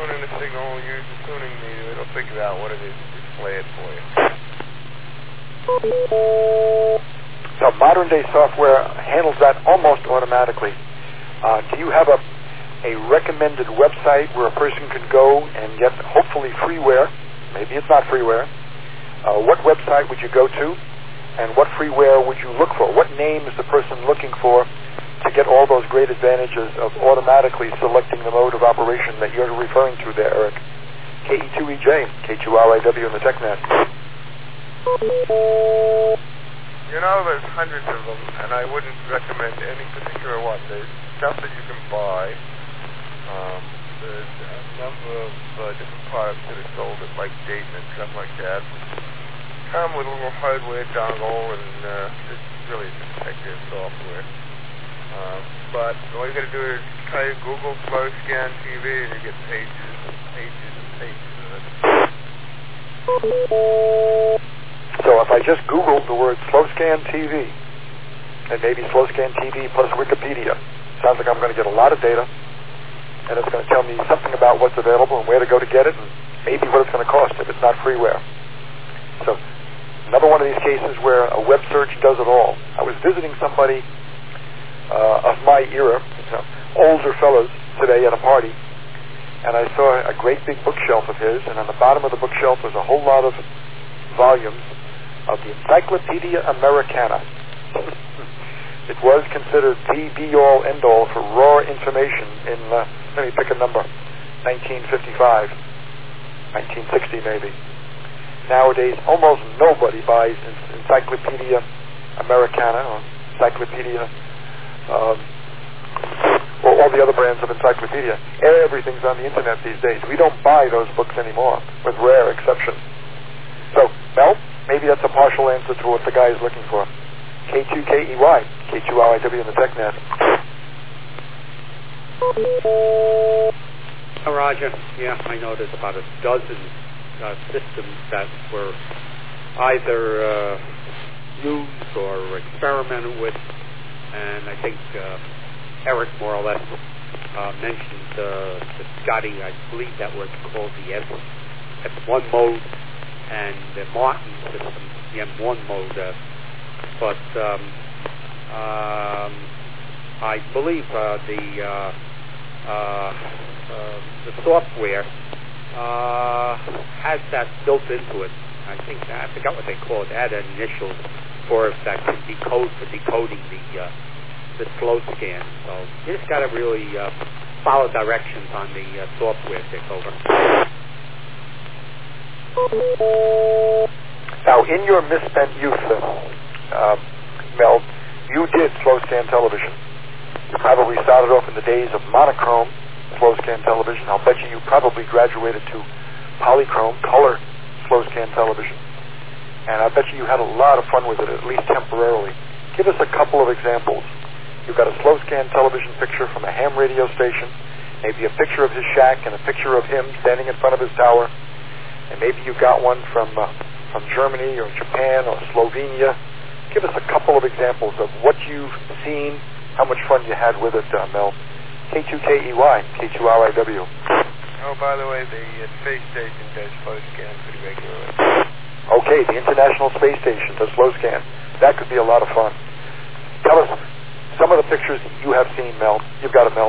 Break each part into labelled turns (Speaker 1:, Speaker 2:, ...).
Speaker 1: tune in the signal, use the tuning meter. It'll figure out what it is and display it for you.
Speaker 2: So modern-day software handles that almost automatically. Do you have a recommended website where a person can go and get hopefully freeware? Maybe it's not freeware. What website would you go to, and what freeware would you look for? What name is the person looking for to get all those great advantages of automatically selecting the mode of operation that you're referring to there, Eric? KE2EJ, K2RIW in the TechNet.
Speaker 1: You know, there's hundreds of them, and I wouldn't recommend any particular one. There's stuff that you can buy. There's a number of different products that are sold at like Dayton and stuff like that. Come with a little hardware dongle, and it's really just effective software. But all you got to do is try to Google Flow Scan TV, and you get pages and pages and pages of it.
Speaker 2: So if I just Googled the word Flow Scan TV, and maybe Flow Scan TV plus Wikipedia, sounds like I'm going to get a lot of data, and it's going to tell me something about what's available and where to go to get it, and maybe what it's going to cost if it's not freeware. So another one of these cases where a web search does it all. I was visiting somebody of my era, older fellows, today at a party, and I saw a great big bookshelf of his, and on the bottom of the bookshelf was a whole lot of volumes of the Encyclopedia Americana. It was considered the be-all, end-all for raw information in, let me pick a number, 1955, 1960 maybe. Nowadays, almost nobody buys Encyclopedia Americana or Encyclopedia or all the other brands of encyclopedia. Everything's on the internet these days. We don't buy those books anymore, with rare exceptions. So, Mel, maybe that's a partial answer to what the guy is looking for. K2KEY, K2RIW in the TechNet.
Speaker 3: Roger, yeah, I know there's about a dozen systems that were either used or experimented with, and I think Eric more or less mentioned the Scotty, I believe that was called the F1 mode, and the Martin system, the M1 mode, but I believe the software has that built into it. I think I forgot what they call it. Add an initial for it that can decode for decoding the flow scan. So you just got to really follow directions on the software take over.
Speaker 2: Now, in your misspent youth, Mel, you did flow scan television. You probably started off in the days of monochrome flow scan television. I'll bet you probably graduated to polychrome, color flow scan television. And I bet you had a lot of fun with it, at least temporarily. Give us a couple of examples. You've got a slow scan television picture from a ham radio station, maybe a picture of his shack and a picture of him standing in front of his tower, and maybe you got one from Germany or Japan or Slovenia. Give us a couple of examples of what you've seen, how much fun you had with it, Mel. K2KEY, K2RIW.
Speaker 1: Oh, by the way, the space station does flow scan pretty regularly.
Speaker 2: Okay, the International Space Station does flow scan. That could be a lot of fun. Tell us some of the pictures you have seen, Mel. You've got it, Mel.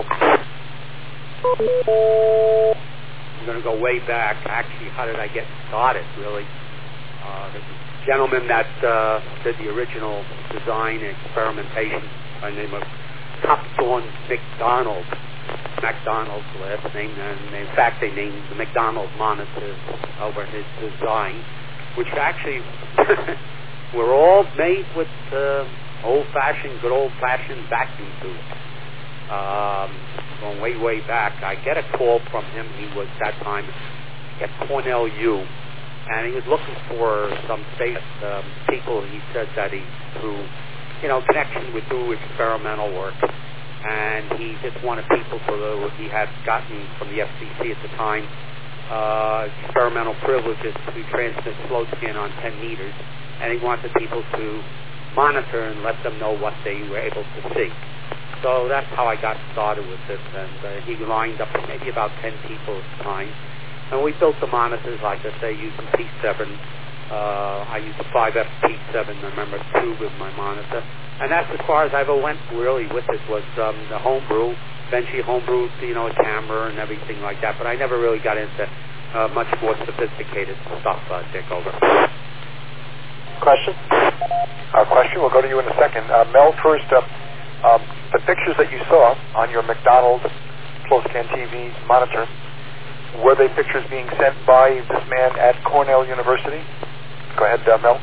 Speaker 3: I'm going to go way back. Actually, how did I get started, really? The gentleman that did the original design and experimentation by the name of Topthorne McDonald. McDonald's last name, and in fact they named the McDonald monitors over his design, which actually were all made with good old-fashioned vacuum tubes. Going way back, I get a call from him. He was that time at Cornell U, and he was looking for some space people. He said that he, through connection would do experimental work, and he just wanted people he had gotten from the FCC at the time experimental privileges to transmit flow scan on 10 meters, and he wanted people to monitor and let them know what they were able to see. So that's how I got started with this, and he lined up maybe about 10 people at the time. And we built the monitors, like I say, using P7. I used a 5F P7, I remember, tube with my monitor. And that's as far as I ever went, really, with it, was the homebrew. Eventually homebrewed, a camera and everything like that. But I never really got into much more sophisticated stuff, Dick, over.
Speaker 2: Question? Question, we'll go to you in a second. Mel, first, the pictures that you saw on your McDonald Closcan TV monitor, were they pictures being sent by this man at Cornell University? Go ahead, Mel.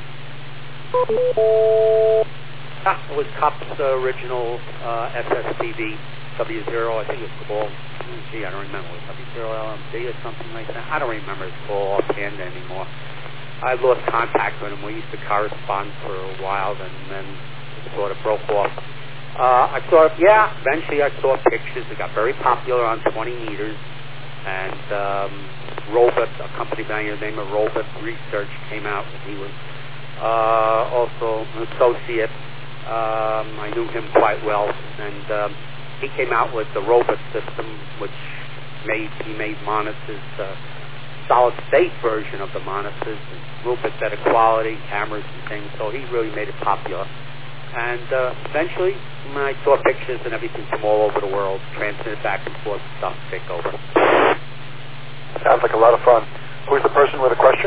Speaker 3: It was Cup's original SSTV W0, I think it was called. I don't remember. It was W0LMD or something like that. I don't remember it's called offhand anymore. I lost contact with him. We used to correspond for a while, and then it sort of broke off. Eventually I saw pictures. It got very popular on 20 meters, and Robert, a company by the name of Robert Research, came out, and he was also an associate. I knew him quite well, and he came out with the Robot system, which he made monitors, solid state version of the monitors, a little bit better quality, cameras and things, so he really made it popular. And eventually, I saw pictures and everything from all over the world, transmitted back and forth, stuff, take over.
Speaker 2: Sounds like a lot of fun. Who's the person with a question?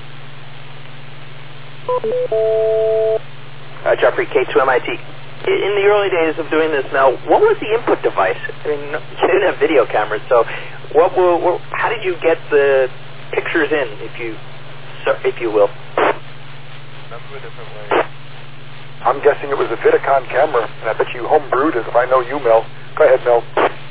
Speaker 4: Jeffrey, K2MIT. In the early days of doing this now, what was the input device? I mean, you didn't have video cameras, so how did you get the pictures in, if you will?
Speaker 1: Number of different ways.
Speaker 2: I'm guessing it was a Vidicon camera, and I bet you homebrewed it. If I know you, Mel. Go ahead, Mel.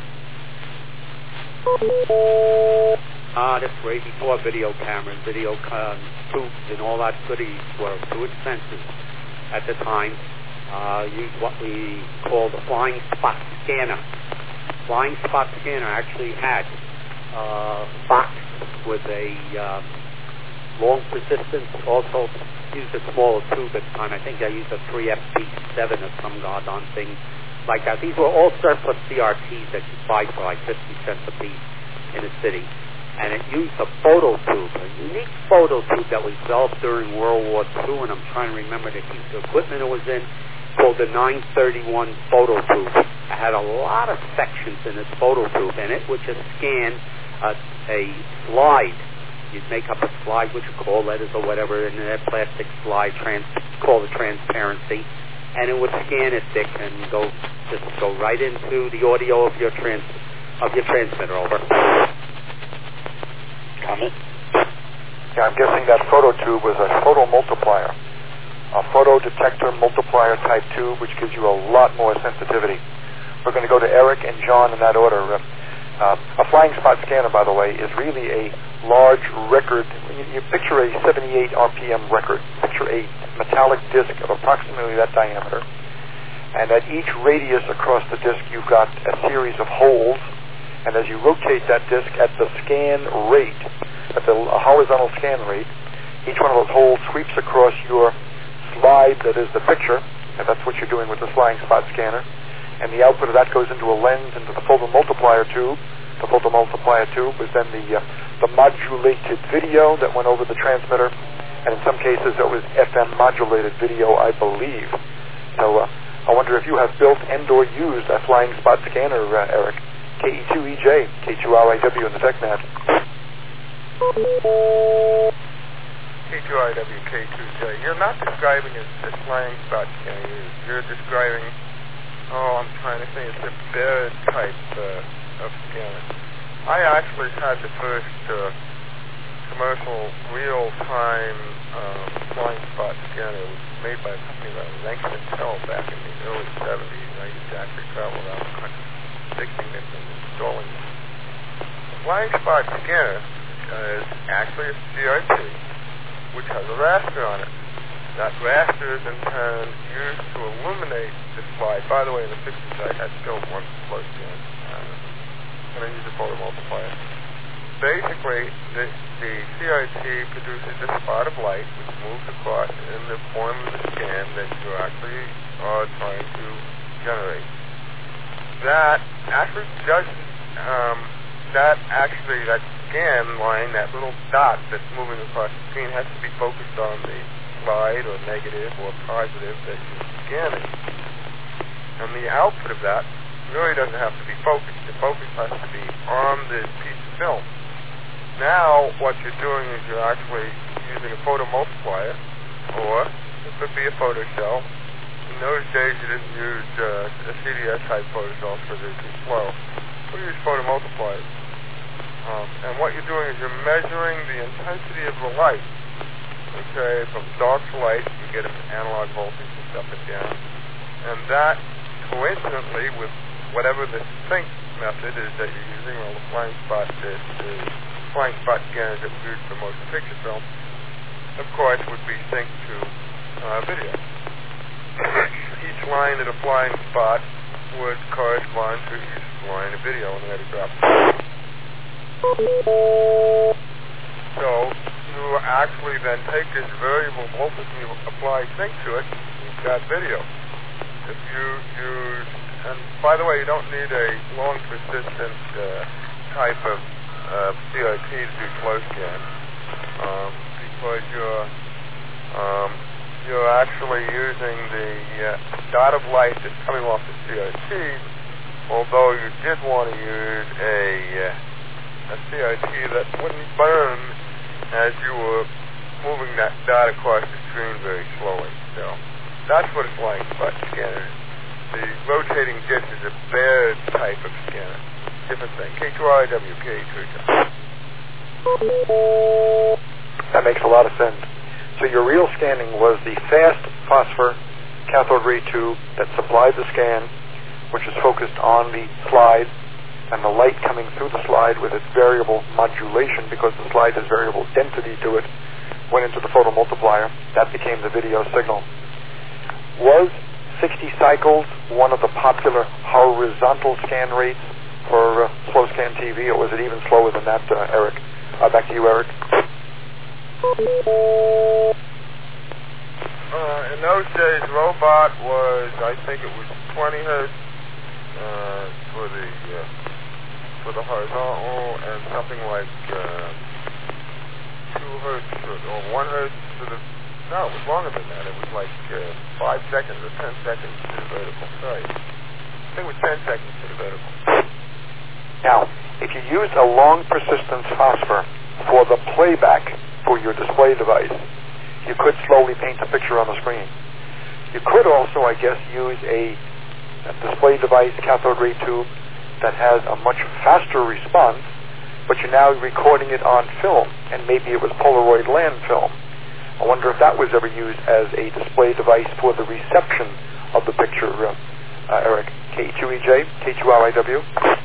Speaker 3: That's way before video cameras, video tubes, and all that goodies were too expensive at the time. Used what we call the flying spot scanner. Flying spot scanner actually had a box with a long persistence. Also used a smaller tube at the time. I think I used a 3FP7 or some goddamn thing like that. These were all surplus CRTs that you buy for like 50 cents a piece in the city. And it used a photo tube, a unique photo tube that was developed during World War II, and I'm trying to remember the piece of equipment it was in, called the 931 photo tube. It had a lot of sections in this photo tube, and it would just scan a slide. You'd make up a slide, which you call letters or whatever, in that plastic slide, called the transparency, and it would scan it, Dick, and go right into the audio of your transmitter. Over.
Speaker 4: Comment?
Speaker 2: Yeah, I'm guessing that photo tube was a photo multiplier. A photo detector multiplier type tube, which gives you a lot more sensitivity. We're going to go to Eric and John in that order. A flying spot scanner, by the way, is really a large record. You picture a 78 RPM record. Picture a metallic disc of approximately that diameter. And at each radius across the disc, you've got a series of holes. And as you rotate that disc at the scan rate, at the horizontal scan rate, each one of those holes sweeps across your slide that is the picture, and that's what you're doing with the flying spot scanner. And the output of that goes into a lens, into the photomultiplier tube. The photomultiplier tube is then the modulated video that went over the transmitter, and in some cases it was FM modulated video, I believe. So I wonder if you have built and or used a flying spot scanner, Eric. KE2EJ, K2RIW in the TechNet.
Speaker 1: K2RIW, K2J. You're not describing a flying spot scanner. You're describing, I'm trying to think, it's a Baird type of scanner. I actually had the first commercial real-time flying spot scanner. It was made by a company that Langston & Tell back in the early 70s. I used to actually travel around the country fixing it and installing it. The flying spot scanner is actually a CRT which has a raster on it. That raster is in turn used to illuminate the slide. By the way, in the 60s I had still one close in, and I used a photomultiplier. Basically, the CRT produces a spot of light which moves across in the form of the scan that you actually are trying to generate. that actually doesn't, that scan line, that little dot that's moving across the screen has to be focused on the slide or negative or positive that you're scanning. And the output of that really doesn't have to be focused. The focus has to be on this piece of film. Now what you're doing is you're actually using a photo multiplier, or it could be a photo cell. In those days you didn't use a CDS type photo cell because they're too slow. We use photo multipliers. And what you're doing is you're measuring the intensity of the light. Okay, from dark to light, you get an analog voltage that's up and down. And that, coincidentally, with whatever the sync method is that you're using, well, the flying spot scanner that we use for motion picture film, of course, would be synced to video. Each line at a flying spot would correspond to each line of video on the other drop. So you actually then take this variable voltage and you apply sync to it, you've got video. If you use, and by the way, you don't need a long persistent type of CRT to do flow scan, because you're actually using the dot of light that's coming off the CRT, although you did want to use a CRT that wouldn't burn as you were moving that dot across the screen very slowly. So that's what a flying spot scanner is. The rotating disc is a Baird type of scanner. Different thing. K2RIW, K2.
Speaker 2: That makes a lot of sense. So your real scanning was the fast phosphor cathode ray tube that supplied the scan, which is focused on the slide, and the light coming through the slide with its variable modulation, because the slide has variable density to it, went into the photomultiplier. That became the video signal. Was 60 cycles one of the popular horizontal scan rates for slow scan TV, or was it even slower than that, Eric? Back to you, Eric.
Speaker 1: In those days, robot was, I think it was 20 hertz for the horizontal, and something like 2 hertz or 1 hertz for the. No, it was longer than that. It was like 5 seconds or 10 seconds to the vertical. Sorry, I think it was 10 seconds to the vertical.
Speaker 2: Now, if you used a long persistence phosphor for the playback for your display device, you could slowly paint a picture on the screen. You could also, I guess, use a display device cathode ray tube that has a much faster response, but you're now recording it on film, and maybe it was Polaroid land film. I wonder if that was ever used as a display device for the reception of the picture, Eric. K2EJ, K2RIW.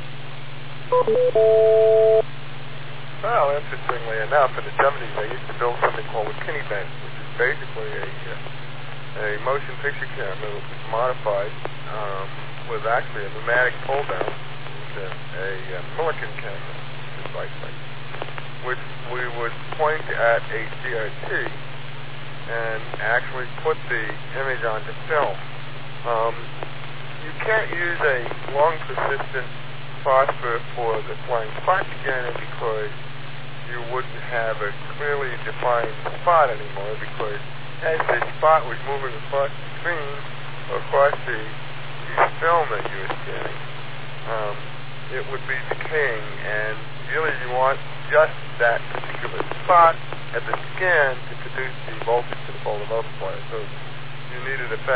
Speaker 1: Well, interestingly enough, in the 70s, they used to build something called a Kinney-Bench, which is basically a motion picture camera that was modified with actually a pneumatic pull-down, a Millikan camera, precisely, which we would point at a CRT and actually put the image onto film. You can't use a long persistent phosphor for the flying spot scanner because you wouldn't have a clearly defined spot anymore, because as the spot was moving across the screen or across the film that you were scanning, it would be decaying, and really you want just that particular spot at the scan to produce the voltage to the photomultiplier. So you needed a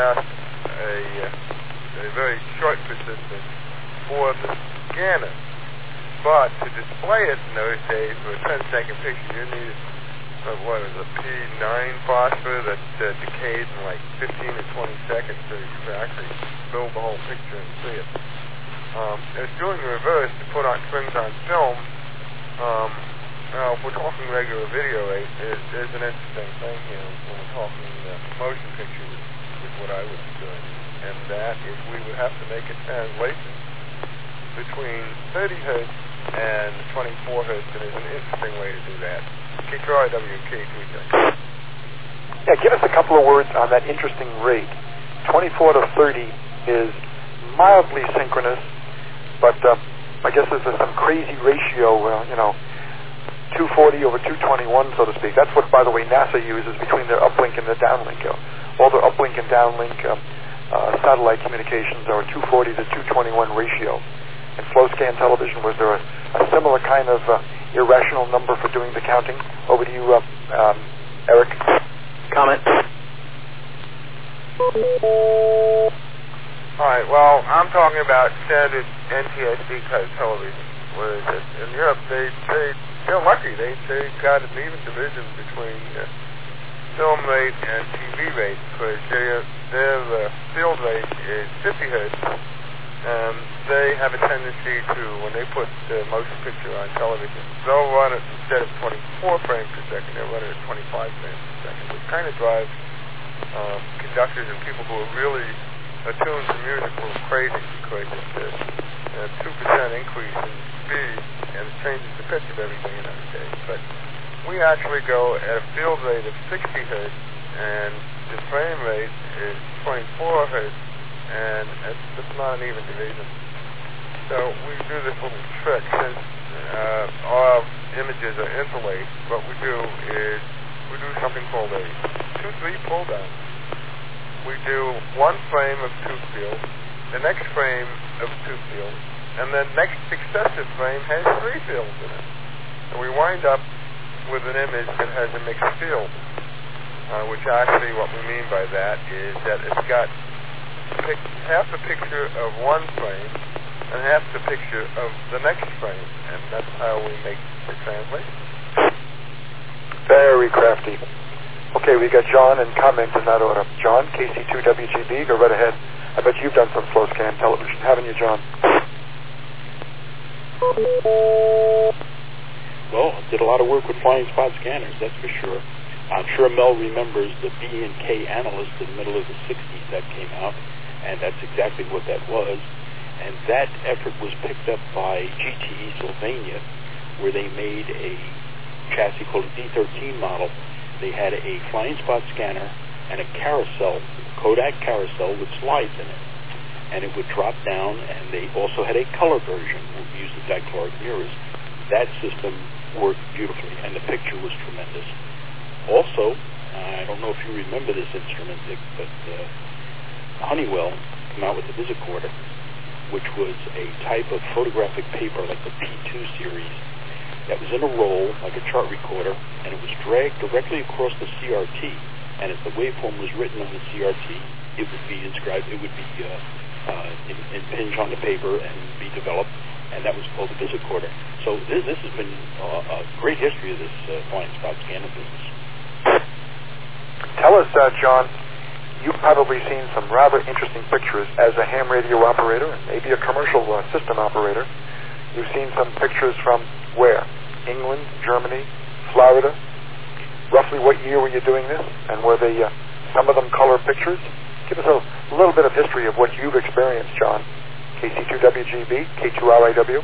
Speaker 1: very short persistence for the scanner. But to display it in those days for a 10-second picture, you needed a P9 phosphor that decayed in like 15 or 20 seconds, so you could actually build the whole picture and see it. It's doing the reverse to put on strings on film. Now, if we're talking regular video, there's an interesting thing here when we're talking motion pictures, is what I would be doing. And that is we would have to make a translation between 30 hertz and 24 hertz, and there's an interesting way to do that. K2RWK2.
Speaker 2: Yeah, give us a couple of words on that interesting rate. 24 to 30 is mildly synchronous, but I guess there's some crazy ratio, 240 over 221, so to speak. That's what, by the way, NASA uses between their uplink and their downlink. All their uplink and downlink satellite communications are a 240 to 221 ratio. In flow scan television, was there a similar kind of irrational number for doing the counting? Over to you, Eric.
Speaker 4: Comment.
Speaker 1: All right, well, I'm talking about standard NTSC type television, whereas in Europe, they're lucky. They got an even division between film rate and TV rate, because their field rate is 50 hertz. They have a tendency to, when they put the motion picture on television, they'll run it instead of 24 frames per second, they'll run it at 25 frames per second, which kind of drives conductors and people who are really attuned to music a little crazy, because it's a 2% increase in speed, and it changes the pitch of everything in that case. But we actually go at a field rate of 60 hertz, and the frame rate is 24 hertz, and it's not an even division. So we do this little trick. Since our images are interlaced, what we do is we do something called a 2-3 pull down. We do one frame of 2 fields, the next frame of 2 fields, and then next successive frame has 3 fields in it. And we wind up with an image that has a mixed field, which actually what we mean by that is that it's got half the picture of one frame and half the picture of the next frame, and that's how we make the translation.
Speaker 2: Very crafty. Okay, we got John and comments in that order. John, KC2WGB, go right ahead. I bet you've done some flow scan television, haven't you, John?
Speaker 5: Well, I did a lot of work with flying spot scanners, that's for sure. I'm sure Mel remembers the B&K Analyst in the middle of the 60s that came out, and that's exactly what that was. And that effort was picked up by GTE Sylvania, where they made a chassis called a D13 model. They had a flying spot scanner and a carousel, Kodak carousel with slides in it. And it would drop down, and they also had a color version using dichloric mirrors. That system worked beautifully, and the picture was tremendous. Also, I don't know if you remember this instrument, Dick, but Honeywell came out with the Visicorder, which was a type of photographic paper like the P2 series that was in a roll, like a chart recorder, and it was dragged directly across the CRT. And as the waveform was written on the CRT, it would be inscribed, it would be impinged on the paper and be developed, and that was called the Visicorder. So this has been a great history of this flying spot scanner business.
Speaker 2: Tell us, John, you've probably seen some rather interesting pictures as a ham radio operator and maybe a commercial system operator. You've seen some pictures from where? England, Germany, Florida. Roughly what year were you doing this? And were they some of them color pictures? Give us a little bit of history of what you've experienced, John. KC2WGB, K2RIW.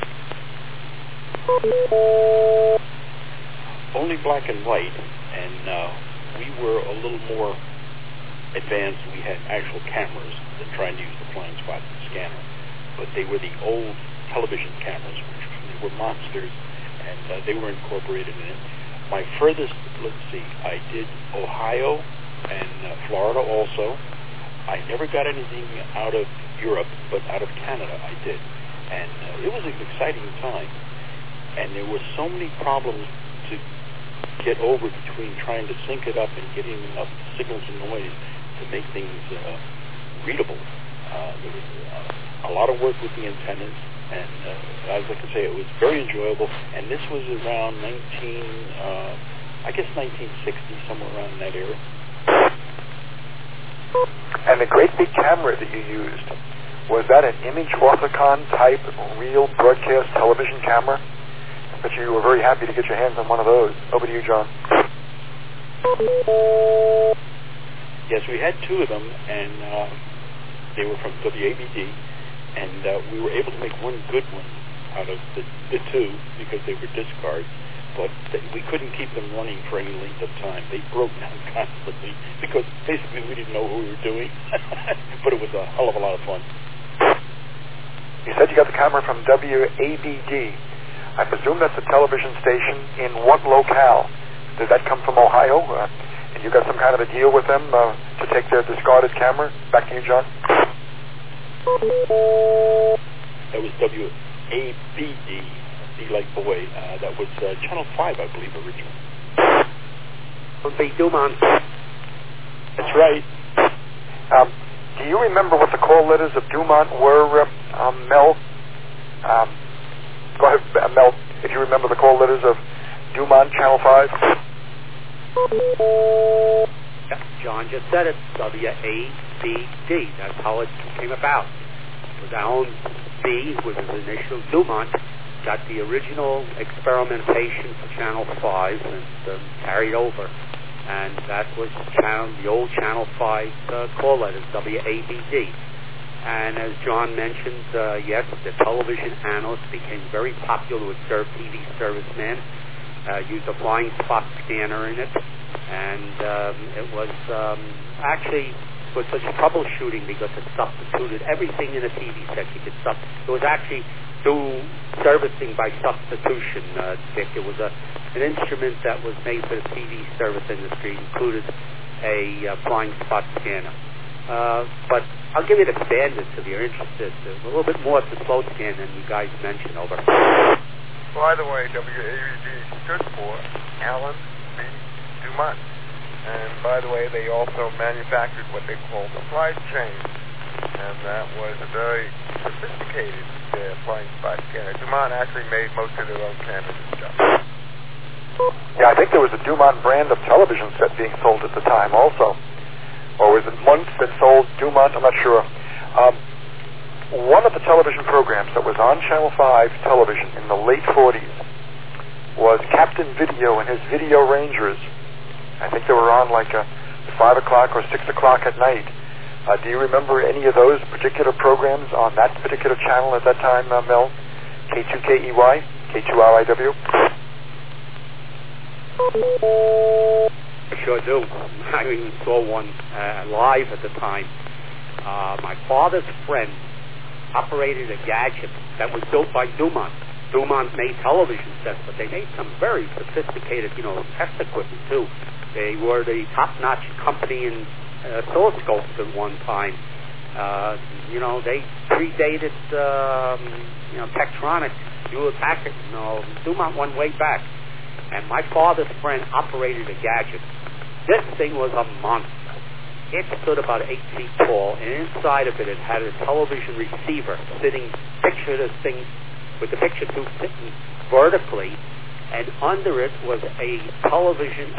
Speaker 5: Only black and white, and we were a little more advanced. We had actual cameras than trying to use the flying spot scanner, but they were the old television cameras, which they were monsters, and they were incorporated in it. My furthest, let's see, I did Ohio and Florida also. I never got anything out of Europe, but out of Canada I did. And it was an exciting time. And there were so many problems to get over between trying to sync it up and getting enough signals and noise to make things readable. There was a lot of work with the antennas, and as I can say, it was very enjoyable. And this was around 1960, somewhere around that era.
Speaker 2: And the great big camera that you used, was that an image orthicon type real broadcast television camera? But you were very happy to get your hands on one of those. Over to you, John.
Speaker 5: Yes, we had 2 of them, and they were from WABD, and we were able to make one good one out of the 2 because they were discards, but we couldn't keep them running for any length of time. They broke down constantly because basically we didn't know what we were doing, but it was a hell of a lot of fun.
Speaker 2: You said you got the camera from WABD. I presume that's a television station in what locale? Did that come from Ohio? And you got some kind of a deal with them to take their discarded camera? Back to you, John.
Speaker 5: That was WABD, B like boy. That was Channel 5, I believe, originally.
Speaker 3: Would be Dumont.
Speaker 5: That's right.
Speaker 2: Do you remember what the call letters of Dumont were, Mel? Go ahead, Mel, if you remember the call letters of Dumont, Channel 5.
Speaker 3: Yeah, John just said it, WABD. That's how it came about. It was our own B with his initial Dumont, got the original experimentation for Channel 5 and carried over. And that was the old Channel 5 call letters, WABD. And as John mentioned, yes, the television analyst became very popular with TV servicemen, used a flying spot scanner in it, and it was actually was such troubleshooting because it substituted everything in a TV set. It was actually do servicing by substitution, Dick. It was an instrument that was made for the TV service industry, included a flying spot scanner. But I'll give you the standards if you're interested. A little bit more to slow scan than you guys mentioned. Over.
Speaker 1: By the way, WABD stood for Alan B. Dumont. And by the way, they also manufactured what they call the flight chain. And that was a very sophisticated flying spot scanner. Dumont actually made most of their own cameras and stuff.
Speaker 2: Yeah, I think there was a Dumont brand of television set being sold at the time also. Or was it Muntz that sold Dumont? I'm not sure. One of the television programs that was on Channel 5 television in the late 40s was Captain Video and his Video Rangers. I think they were on like 5 o'clock or 6 o'clock at night. Do you remember any of those particular programs on that particular channel at that time, Mel? K2KEY? K2RIW?
Speaker 3: I sure do. I even saw one live at the time. My father's friend operated a gadget that was built by Dumont. Dumont made television sets, but they made some very sophisticated, test equipment too. They were the top-notch company in oscilloscopes at one time. They predated, Tektronix, Hewlett-Packard. Dumont went way back. And my father's friend operated a gadget. This thing was a monster. It stood about 8 feet tall, and inside of it had a television receiver sitting, picture this thing, with the picture tube sitting vertically, and under it was a television,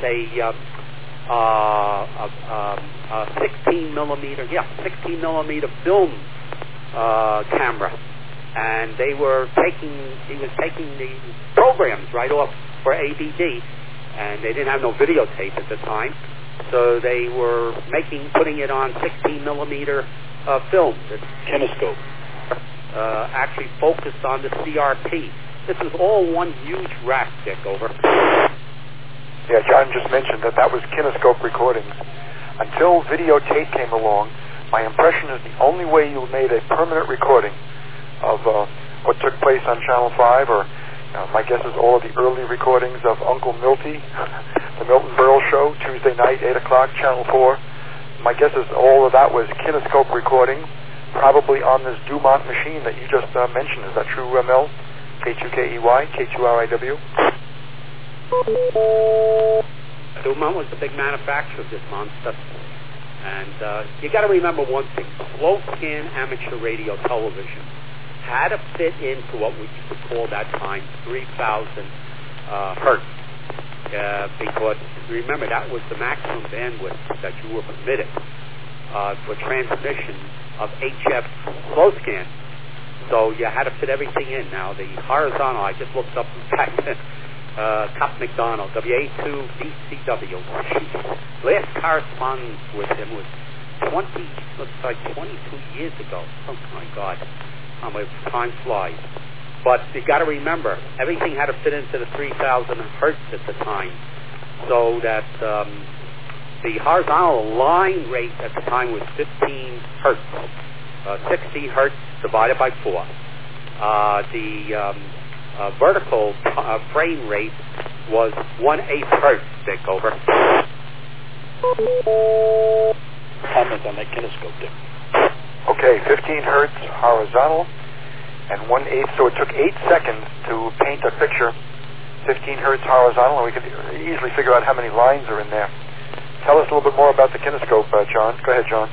Speaker 3: 16 millimeter film camera. And he was taking the programs right off for ABD, and they didn't have no videotape at the time, so they were putting it on 16 millimeter film.
Speaker 5: Kinescope.
Speaker 3: Actually focused on the CRT. This was all one huge rack, Dick. Over.
Speaker 2: Yeah, John just mentioned that was kinescope recordings. Until videotape came along, my impression is the only way you made a permanent recording of what took place on Channel 5, or my guess is all of the early recordings of Uncle Milty, the Milton Berle Show, Tuesday night, 8 o'clock, Channel 4. My guess is all of that was kinescope recording, probably on this Dumont machine that you just mentioned. Is that true, Mel? K2KEY, K2RIW?
Speaker 3: Dumont was the big manufacturer of this monster. And you got to remember one thing. Slow scan amateur radio television had to fit into what we used to call that time 3,000 hertz. Because remember, that was the maximum bandwidth that you were permitted for transmission of HF slow scan. So you had to fit everything in. Now, the horizontal, I just looked up Cop McDonald, WA2BCW. Last correspondence with him was 22 years ago. Oh, my God. Time flies. But you got to remember, everything had to fit into the 3,000 hertz at the time. So that the horizontal line rate at the time was 15 hertz. 60 hertz divided by 4. The vertical frame rate was 1/8 hertz, Dick, over.
Speaker 5: Comment on that kinescope, Dick.
Speaker 2: Okay, 15 hertz horizontal and 1/8, so it took 8 seconds to paint a picture. 15 hertz horizontal, and we could easily figure out how many lines are in there. Tell us a little bit more about the kinescope, John. Go ahead, John.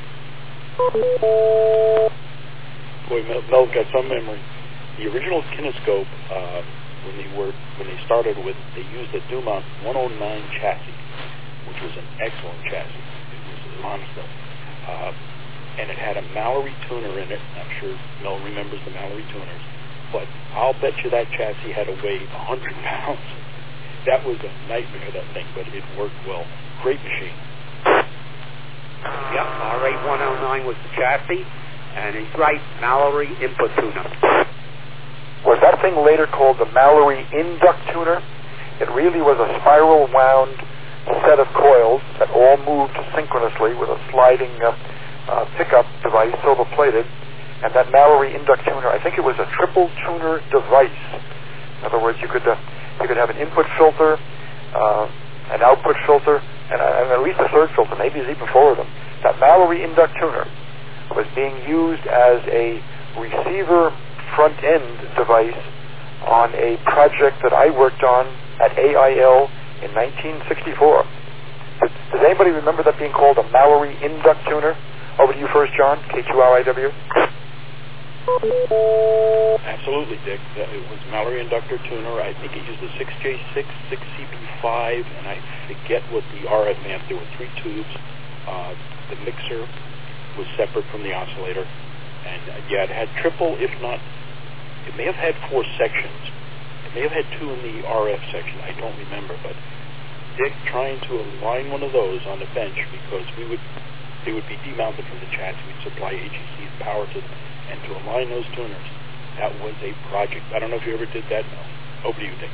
Speaker 5: Boy, Mel's got some memory. The original kinescope, when they started with, they used a Dumont 109 chassis, which was an excellent chassis. It was monster. And it had a Mallory tuner in it. I'm sure Mel remembers the Mallory tuners. But I'll bet you that chassis had to weigh 100 pounds. That was a nightmare, that thing, but it worked well. Great machine.
Speaker 3: Yep, R8109 was the chassis, and he's right, Mallory input tuner.
Speaker 2: Was that thing later called the Mallory induct tuner? It really was a spiral wound set of coils that all moved synchronously with a sliding pickup device, silver plated, and that Mallory induct tuner, I think it was a triple tuner device. In other words, you could have an input filter, an output filter, and at least a third filter, maybe there's even 4 of them. That Mallory induct tuner was being used as a receiver front-end device on a project that I worked on at AIL in 1964. Does anybody remember that being called a Mallory induct tuner? Over to you first, John, K2RIW.
Speaker 5: Absolutely, Dick. It was Mallory inductor tuner. I think it used a 6J6, 6CB5, and I forget what the RF amp. There were 3 tubes. The mixer was separate from the oscillator. And yeah, it had triple, if not, it may have had 4 sections. It may have had 2 in the RF section. I don't remember. But Dick trying to align one of those on the bench, because they would be demounted from the chassis. We'd supply AGC's power to them. And to align those tuners, that was a project. I don't know if you ever did that. No. Over to you, Dick.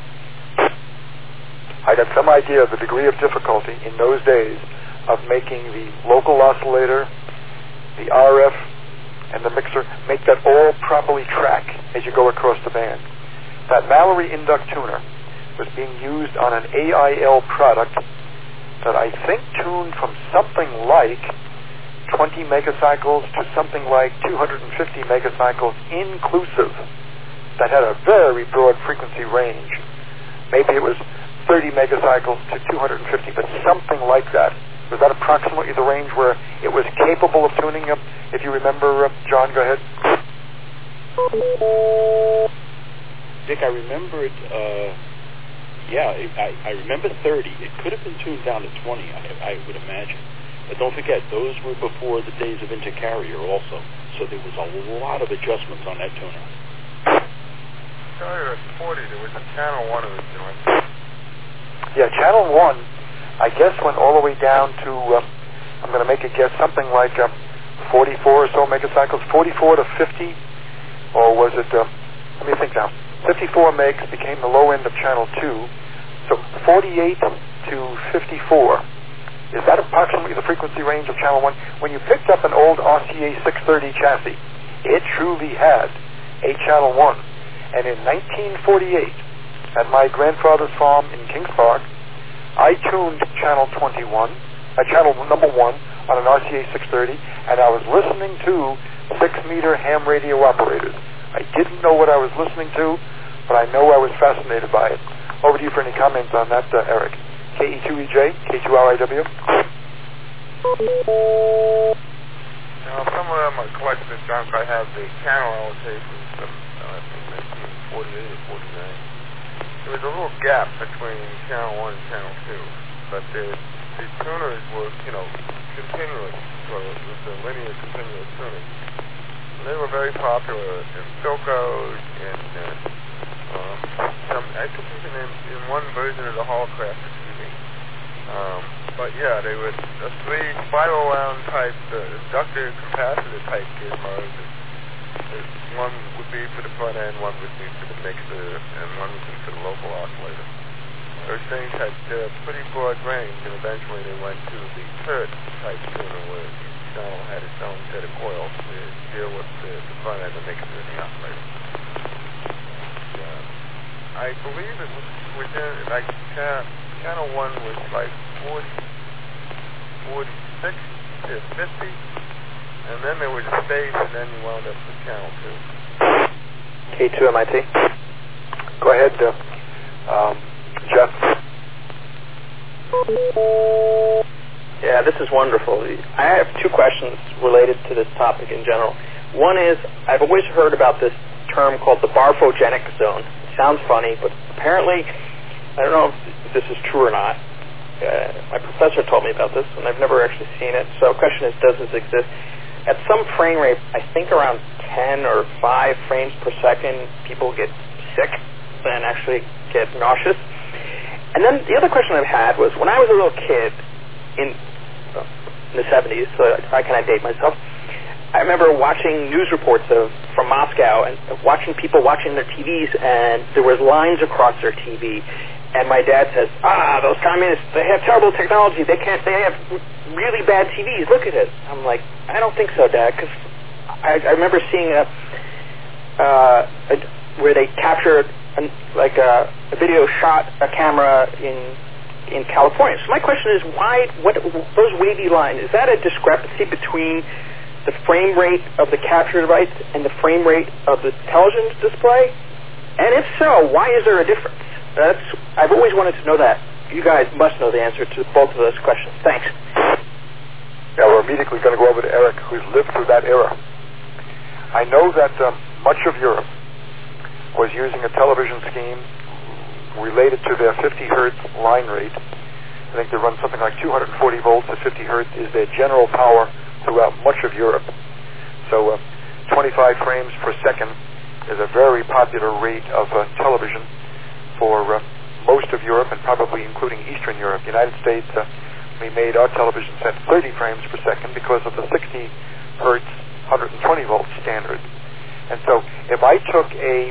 Speaker 2: I got some idea of the degree of difficulty in those days of making the local oscillator, the RF, and the mixer, make that all properly track as you go across the band. That Mallory induct tuner was being used on an AIL product that I think tuned from something like 20 megacycles to something like 250 megacycles inclusive. That had a very broad frequency range. Maybe it was 30 megacycles to 250, but something like that. Was that approximately the range where it was capable of tuning up? If you remember, John, go ahead.
Speaker 5: Dick, I remember it, I remember 30. It could have been tuned down to 20, I would imagine. But don't forget, those were before the days of intercarrier also. So there was a lot of adjustments on that tuner.
Speaker 1: Carrier at 40, there was a channel 1 of it doing.
Speaker 2: Yeah, channel 1, I guess, went all the way down to, I'm going to make a guess, something like 44 or so megacycles, 44 to 50, or was it, let me think now, 54 megs became the low end of channel 2, so 48 to 54. Is that approximately the frequency range of channel 1? When you picked up an old RCA 630 chassis, it truly had a channel 1. And in 1948, at my grandfather's farm in Kings Park, I tuned channel 21, channel number 1 on an RCA 630, and I was listening to 6-meter ham radio operators. I didn't know what I was listening to, but I know I was fascinated by it. Over to you for any comments on that, Eric. KE2EJ, K2RIW.
Speaker 1: Now, somewhere in my collection of junk, I have the channel allocations from 1948 or 49. There was a little gap between channel 1 and channel 2, but the tuners were, continuous, so it was a linear continuous tuning. And they were very popular in Philcos, in I think even in one version of the Hallcraft TV. But yeah, they were 3 spiral wound type inductor capacitor type gizmos. One would be for the front end, one would be for the mixer, and one would be for the local oscillator. Those things had pretty broad range, and eventually they went to the turret type tuner where channel had its own set of coils to deal with the front end and make it through the operator. I believe it was within, like, channel 1 was like 46 to 50, and then there was a space, and then you wound up with channel 2.
Speaker 4: K2 MIT.
Speaker 2: Go ahead, Jeff.
Speaker 4: Yeah, this is wonderful. I have two questions related to this topic in general. One is, I've always heard about this term called the barphogenic zone. It sounds funny, but apparently, I don't know if this is true or not. My professor told me about this, and I've never actually seen it. So the question is, does this exist? At some frame rate, I think around 10 or 5 frames per second, people get sick and actually get nauseous. And then the other question I've had was, when I was a little kid in the 70s, so I kind of date myself, I remember watching news reports from Moscow and watching people watching their TVs, and there was lines across their TV. And my dad says, those communists, they have terrible technology. They have really bad TVs. Look at it. I'm like, I don't think so, Dad, because I remember seeing where they captured a video shot, a camera in California. So my question is, those wavy lines, is that a discrepancy between the frame rate of the capture device and the frame rate of the television display? And if so, why is there a difference? I've always wanted to know that. You guys must know the answer to both of those questions. Thanks.
Speaker 2: Yeah, we're immediately going to go over to Eric, who's lived through that era. I know that much of Europe was using a television scheme related to their 50 hertz line rate. I think they run something like 240 volts at 50 hertz is their general power throughout much of Europe. So 25 frames per second is a very popular rate of television for most of Europe, and probably including Eastern Europe. The United States, we made our television set 30 frames per second because of the 60 hertz 120 volt standard. And so if I took a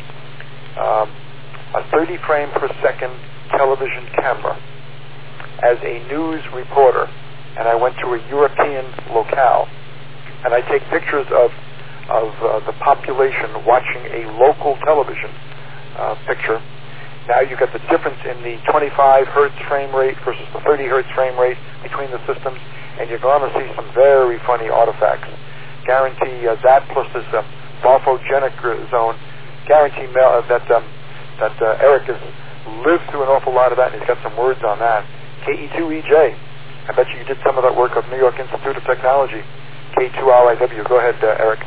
Speaker 2: 30 frame per second television camera as a news reporter, and I went to a European locale, and I take pictures of the population watching a local television picture, now you get the difference in the 25 hertz frame rate versus the 30 hertz frame rate between the systems, and you're going to see some very funny artifacts. Guarantee that plus this barphogenic zone. Guarantee that Eric has lived through an awful lot of that, and he's got some words on that. KE2EJ. I bet you did some of that work of New York Institute of Technology. K2RIW. Go ahead, Eric.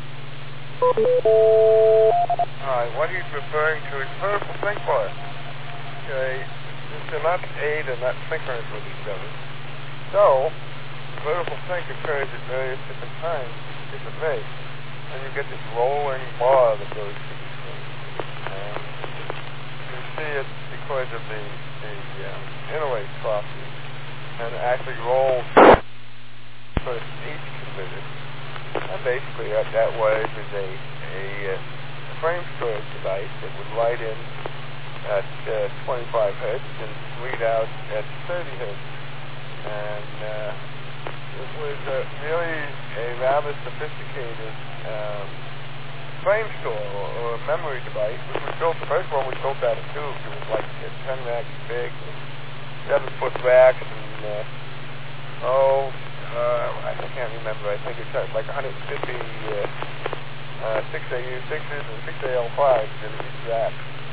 Speaker 1: What he's referring to is vertical sync bar. Okay, they're not A, they're not synchronous with each other. So, vertical sync occurs at various different times, different rates, and you get this rolling bar that goes through these things. And you see it because of the interlace property, and it actually rolls for each visit. And basically, that was a frame storage device that would write in at 25 hertz and read out at 30 hertz. And it was really a rather sophisticated frame store or memory device, which was built, the first one was built out of tubes. It was like 10 racks big, 7-foot racks, and I can't remember. I think it's like 150 6AU6s and 6AL5s in each rack.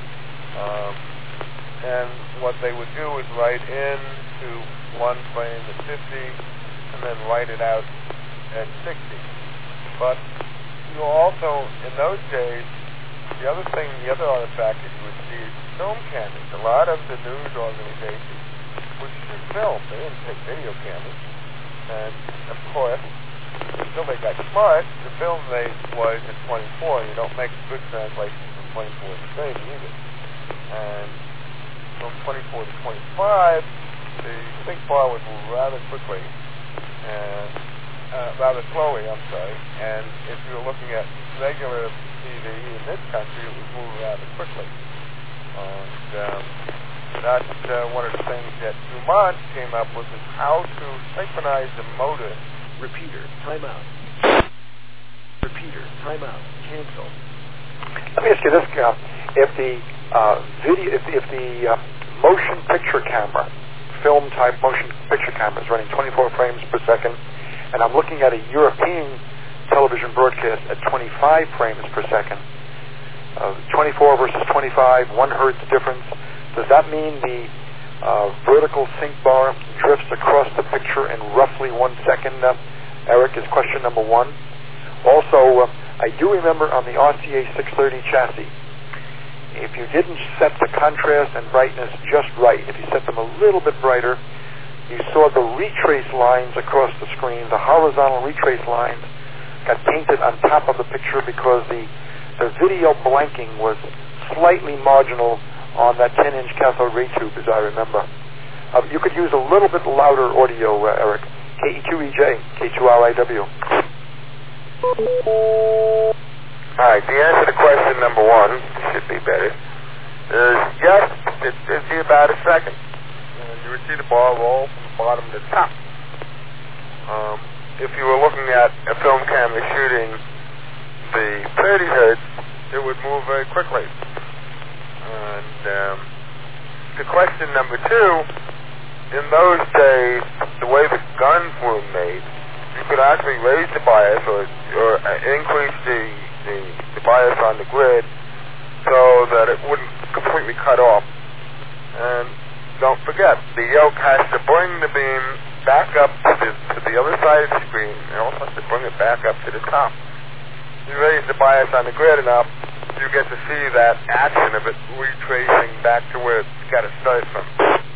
Speaker 1: And what they would do is write in to one frame at 50 and then write it out at 60. But you also, in those days, the other artifact that you would see is film cameras. A lot of the news organizations would shoot film. They didn't take video cameras. And, of course, until they got smart, the film rate was at 24. You don't make good translations from 24 to 30 either. And from 24 to 25, the sync bar would move rather quickly, and rather slowly, I'm sorry. And if you were looking at regular TV in this country, it would move rather quickly. And that's one of the things that Dumont came up with, is how to synchronize the motor
Speaker 6: Repeater, timeout. Repeater, timeout. Cancel.
Speaker 2: Let me ask you this, if the motion picture camera, film type motion picture camera is running 24 frames per second, and I'm looking at a European television broadcast at 25 frames per second, 24 versus 25, 1 hertz difference, does that mean the vertical sync bar drifts across the picture in roughly 1 second? Eric, is question number 1. Also, I do remember on the RCA 630 chassis, if you didn't set the contrast and brightness just right, if you set them a little bit brighter, you saw the retrace lines across the screen, the horizontal retrace lines got painted on top of the picture because the video blanking was slightly marginal on that 10-inch cathode ray tube, as I remember. You could use a little bit louder audio, Eric. KE2EJ, K2RIW.
Speaker 1: All right, the answer to question number 1 should be better. Yes, it'd be about a second. You would see the bar roll from the bottom to the top. If you were looking at a film camera shooting the 30 hertz, it would move very quickly. And to question number 2, in those days, the way the guns were made, you could actually raise the bias or increase the bias on the grid so that it wouldn't completely cut off. And don't forget, the yoke has to bring the beam back up to the other side of the screen, and also has to bring it back up to the top. You raise the bias on the grid enough, you get to see that action of it retracing back to where it's got to start from.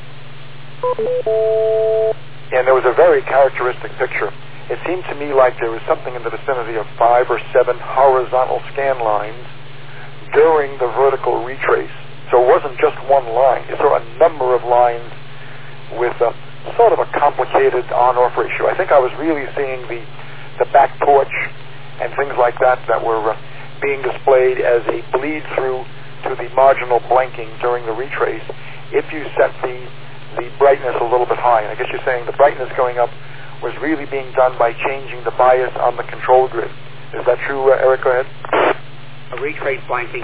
Speaker 2: And there was a very characteristic picture. It seemed to me like there was something in the vicinity of 5 or 7 horizontal scan lines during the vertical retrace. So it wasn't just one line. You saw a number of lines with sort of a complicated on-off ratio. I think I was really seeing the back porch and things like that were being displayed as a bleed-through to the marginal blanking during the retrace if you set the brightness a little bit high. And I guess you're saying the brightness going up was really being done by changing the bias on the control grid. Is that true, Eric? Go ahead.
Speaker 3: A retrace blanking.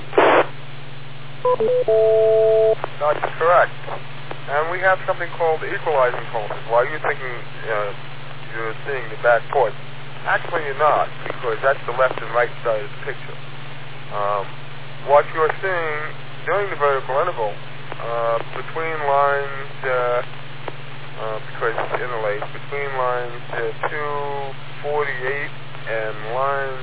Speaker 1: That's correct. And we have something called equalizing pulses. While you're thinking you're seeing the back porch, actually you're not, because that's the left and right side of the picture. What you're seeing during the vertical interval between lines, because it's interlaced, between lines 248 and line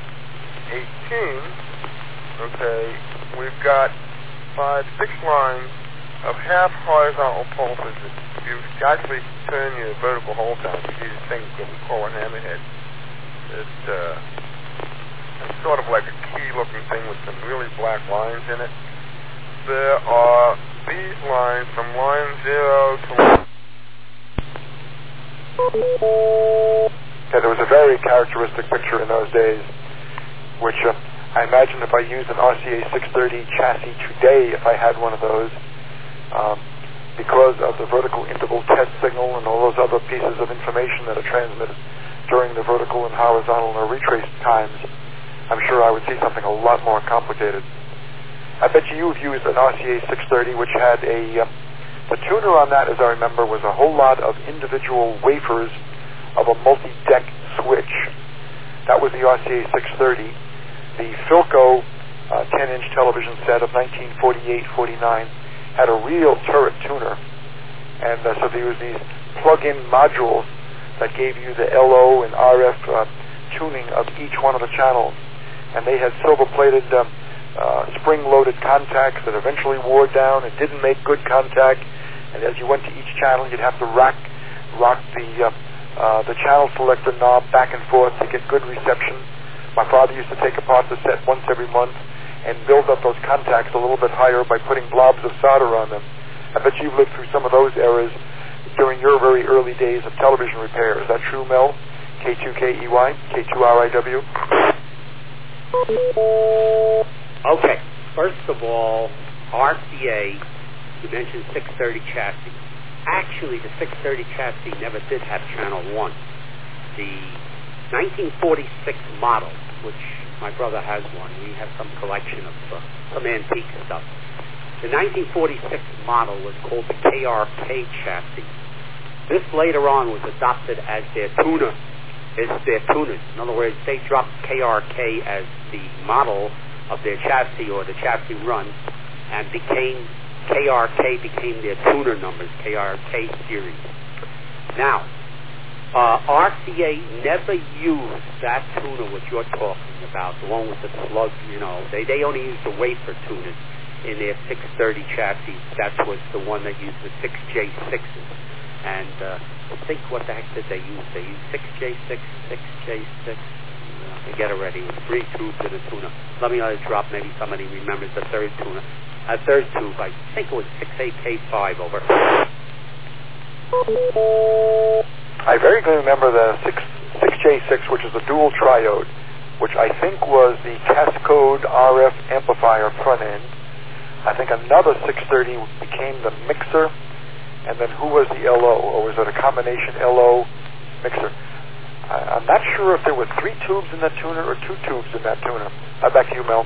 Speaker 1: 18, okay, we've got 5, 6 lines of half horizontal pulses. If you actually turn your vertical hold down, you see this thing that we call a hammerhead. It's sort of like a key-looking thing with some really black lines in it. There are these lines from line 0 to line...
Speaker 2: Yeah, there was a very characteristic picture in those days, which I imagine if I used an RCA 630 chassis today, if I had one of those, because of the vertical interval test signal and all those other pieces of information that are transmitted during the vertical and horizontal or retrace times, I'm sure I would see something a lot more complicated. I bet you've used an RCA 630, which had the tuner on that, as I remember, was a whole lot of individual wafers of a multi-deck switch. That was the RCA 630. The Philco 10-inch television set of 1948-49 had a real turret tuner. And so there was these plug-in modules that gave you the LO and RF tuning of each one of the channels. And they had silver-plated spring-loaded contacts that eventually wore down and didn't make good contact. And as you went to each channel, you'd have to rock the channel selector knob back and forth to get good reception. My father used to take apart the set once every month and build up those contacts a little bit higher by putting blobs of solder on them. I bet you've lived through some of those eras during your very early days of television repair. Is that true, Mel? K2KEY, K2RIW?
Speaker 3: Okay. First of all, RCA, you mentioned 630 chassis. Actually, the 630 chassis never did have channel 1. the 1946 model, which my brother has one. We have some collection of some antique stuff. The 1946 model was called the KRK chassis. This later on was adopted as their tuner. It's their tuners. In other words, they dropped KRK as the model of their chassis or the chassis run, and KRK became their tuner numbers, KRK series. Now, RCA never used that tuner which you're talking about, the one with the slug, They only used the wafer tuners in their 630 chassis. That was the one that used the 6J6s. And I think, what the heck did they use? They used 6J6, 6J6. Forget already. It was 3 tubes in a tuner. Let me drop. Maybe somebody remembers the third tuner. Third tube, I think it was 68K5 over.
Speaker 2: I very clearly remember the 6J6, which is a dual triode, which I think was the Cascode RF amplifier front end. I think another 630 became the mixer, and then who was the LO, or was it a combination LO mixer? I'm not sure if there were 3 tubes in that tuner or 2 tubes in that tuner. Back to you, Mel.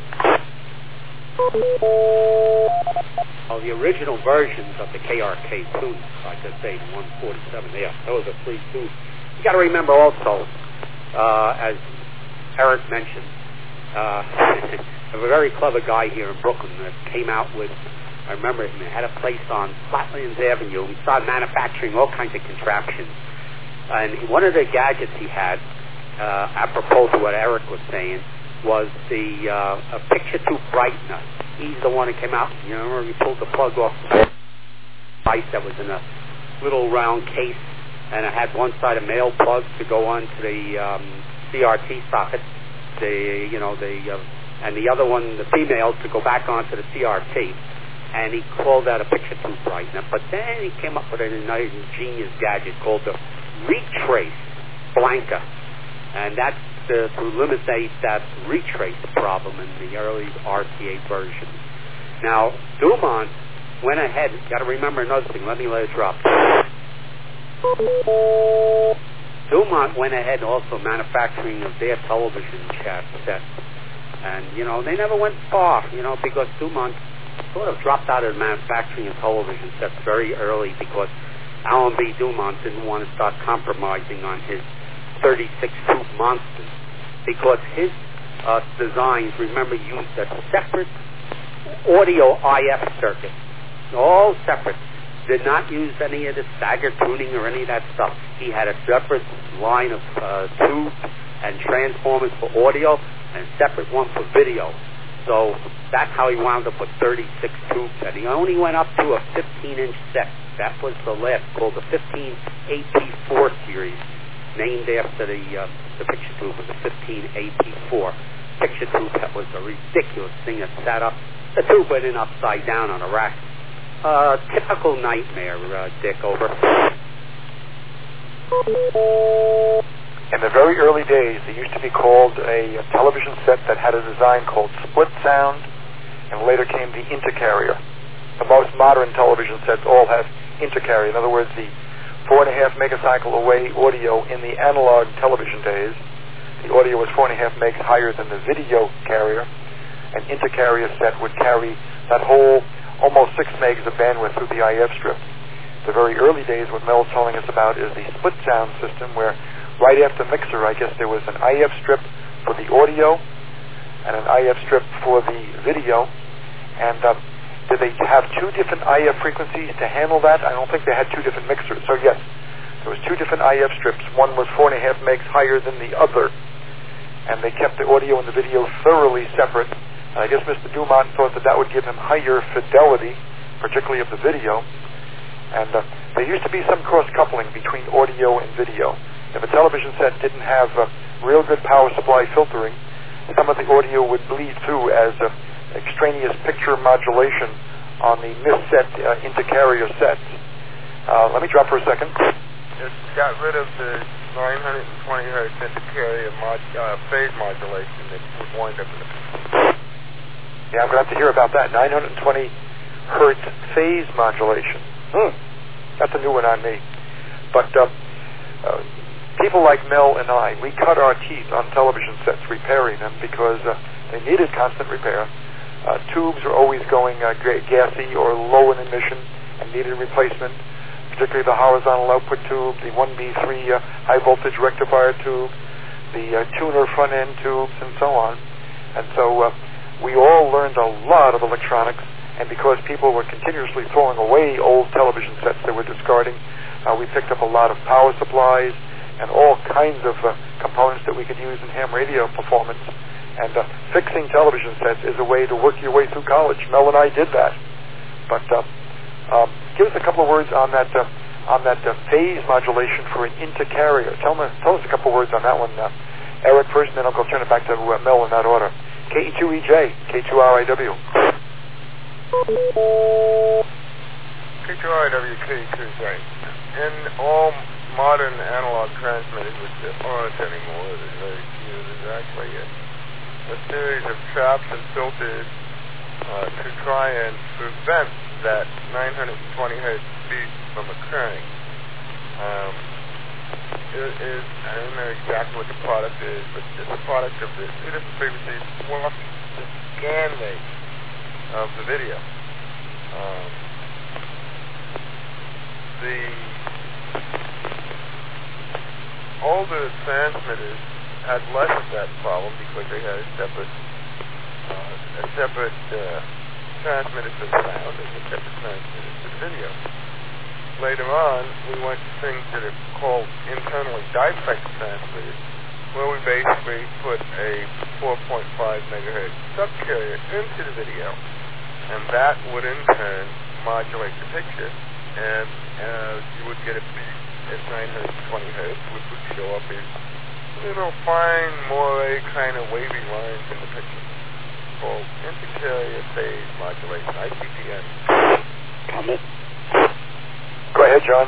Speaker 3: Oh, the original versions of the KRK tunes, like I say, 147, yeah, those are 3 tubes. You got to remember also, as Eric mentioned, a very clever guy here in Brooklyn that came out with, I remember him, he had a place on Flatlands Avenue. He started manufacturing all kinds of contraptions. And one of the gadgets he had, apropos to what Eric was saying, was the a picture tube brightener. He's the one that came out, remember he pulled the plug off the light that was in a little round case, and it had one side a male plug to go on to the CRT socket, and the other one, the female, to go back onto the CRT. And he called that a picture tube brightener. But then he came up with a nice ingenious gadget called the Retrace Blanca. And that's to eliminate that retrace problem in the early RCA versions. Now, Dumont went ahead, got to remember another thing, let it drop. Dumont went ahead and also manufacturing of their television sets. And, they never went far, because Dumont sort of dropped out of manufacturing of television sets very early because Alan B. Dumont didn't want to start compromising on his 36-tube monsters, because his designs, remember, used a separate audio IF circuit, all separate. Did not use any of the stagger tuning or any of that stuff. He had a separate line of tubes and transformers for audio and a separate one for video. So that's how he wound up with 36 tubes, and he only went up to a 15-inch set. That was the last, called the 15 AP4 series, named after the picture tube. Was a 15 AP4 picture tube that was a ridiculous thing that sat up. The tube went in upside down on a rack. Typical nightmare, Dick, over.
Speaker 2: In the very early days, there used to be called a television set that had a design called split sound, and later came the intercarrier. The most modern television sets all have intercarrier. In other words, the 4.5 megacycle away audio in the analog television days. The audio was 4.5 megs higher than the video carrier. An intercarrier set would carry that whole almost 6 megs of bandwidth through the IF strip. The very early days, what Mel's telling us about is the split sound system, where right after mixer, I guess there was an IF strip for the audio and an IF strip for the video. And did they have 2 different IF frequencies to handle that? I don't think they had 2 different mixers. So yes, there was 2 different IF strips. One was 4.5 megs higher than the other, and they kept the audio and the video thoroughly separate. And I guess Mr. Dumont thought that would give him higher fidelity, particularly of the video. And there used to be some cross-coupling between audio and video. If a television set didn't have real good power supply filtering, some of the audio would bleed through as extraneous picture modulation on the misset intercarrier sets. Let me drop for a second.
Speaker 1: Just got rid of the 920 hertz intercarrier phase modulation that would wind up in the...
Speaker 2: Yeah, I'm going to have to hear about that. 920 hertz phase modulation. That's a new one on me. But people like Mel and I, we cut our teeth on television sets repairing them because they needed constant repair. Tubes were always going gassy or low in emission and needed replacement, particularly the horizontal output tube, the 1B3 high voltage rectifier tube, the tuner front end tubes, and so on. And so we all learned a lot of electronics, and because people were continuously throwing away old television sets they were discarding, we picked up a lot of power supplies and all kinds of components that we could use in ham radio performance. And fixing television sets is a way to work your way through college. Mel and I did that. But give us a couple of words on that phase modulation for an intercarrier. Tell us a couple of words on that one, Eric first, and then I'll go turn it back to Mel in that order. KE2EJ, K2RIW.
Speaker 1: K2RIW, KE2EJ. In all modern analog transmitters, which there aren't anymore, there's very few, there's actually a series of traps and filters to try and prevent that 920 hertz speed from occurring. I don't know exactly what the product is, but it's a product of the two different frequencies plus the scan rate of the video. The older transmitters had less of that problem because they had a separate transmitter for the sound and a separate transmitter for the video. Later on, we went to things that are called internally diplex transmitters, where we basically put a 4.5 megahertz subcarrier into the video, and that would in turn modulate the picture, and you would get a beat at 920 hertz, which would show up as little fine moire kind of wavy lines in the picture, called intercarrier phase modulation, ICPM.
Speaker 5: Comment?
Speaker 2: Go ahead, John.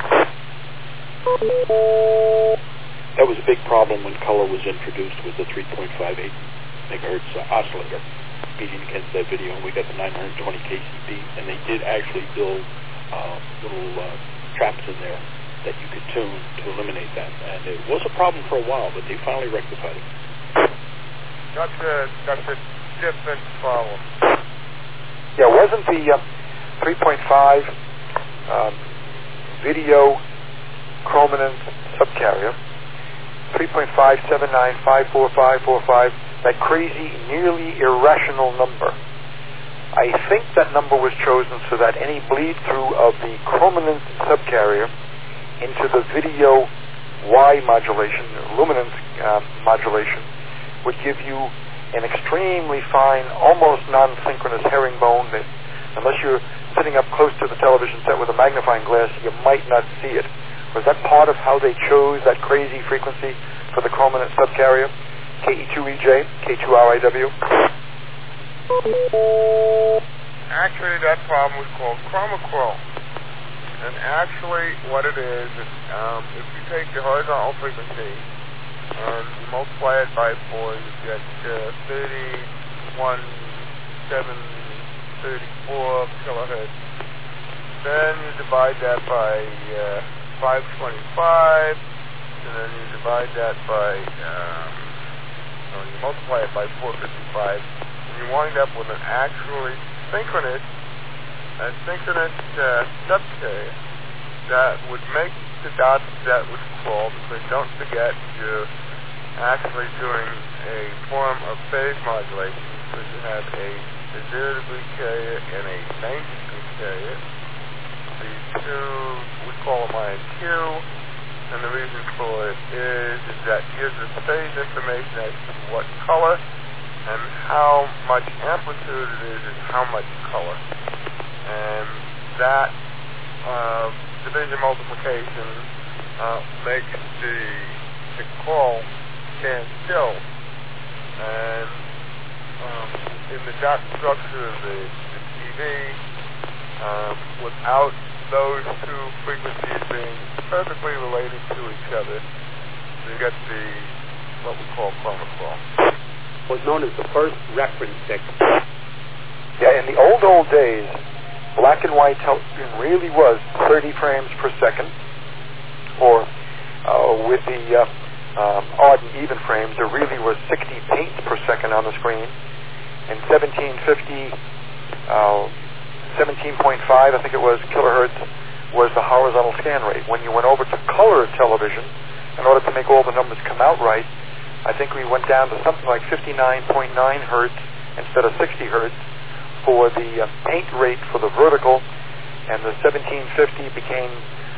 Speaker 5: That was a big problem when color was introduced with the 3.58 megahertz oscillator beating against that video, and we got the 920 KCB, and they did actually build little traps in there that you could tune to eliminate that. And it was a problem for a while, but they finally rectified it.
Speaker 1: That's a different problem.
Speaker 2: Yeah, wasn't the 3.5 video chrominance subcarrier 3.57954545, that crazy, nearly irrational number? I think that number was chosen so that any bleed-through of the chrominance subcarrier into the video Y modulation, luminance modulation, would give you an extremely fine, almost non-synchronous herringbone that, unless you're sitting up close to the television set with a magnifying glass, you might not see it. Was that part of how they chose that crazy frequency for the chrominance subcarrier? KE2EJ, K2RIW.
Speaker 1: Actually, that problem was called chromachrome. And actually, what it is if you take the horizontal frequency and you multiply it by 4, you get 31,734 kilohertz. Then you divide that by 525, and then you divide that by, you multiply it by 455, and you wind up with an actually synchronous subcarrier that would make the dots that would crawl, because don't forget you're actually doing a form of phase modulation, because you have a 0-degree carrier and a 90-degree carrier. These two, we call them I and Q, and the reason for it is that it gives us phase information as to what color and how much amplitude it is and how much color. And that division multiplication makes the call stand still. And in the dot structure of the TV, without those two frequencies being perfectly related to each other, you get what we call chromachrome.
Speaker 3: Was known as the first reference signal.
Speaker 2: Yeah, in the old days, black and white television really was 30 frames per second, or with the odd and even frames, there really was 60 paints per second on the screen. In 1750, 17.5, I think it was, kilohertz was the horizontal scan rate. When you went over to color television, in order to make all the numbers come out right, I think we went down to something like 59.9 hertz instead of 60 hertz for the paint rate for the vertical, and the 1750 became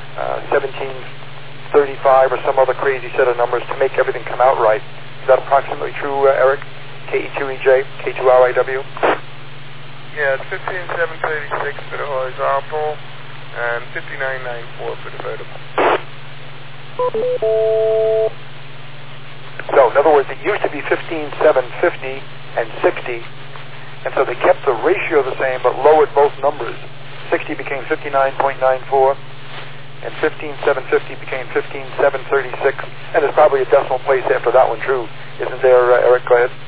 Speaker 2: 1735 or some other crazy set of numbers to make everything come out right. Is that approximately true, Eric? KE2EJ, K2RIW?
Speaker 1: Yeah, it's 15736 for the horizontal and 5994 for the vertical.
Speaker 2: So, in other words, it used to be 15750 and 60, and so they kept the ratio the same but lowered both numbers. 60 became 59.94, and 15750 became 15736, and there's probably a decimal place after that one, true. Isn't there, Eric? Go ahead.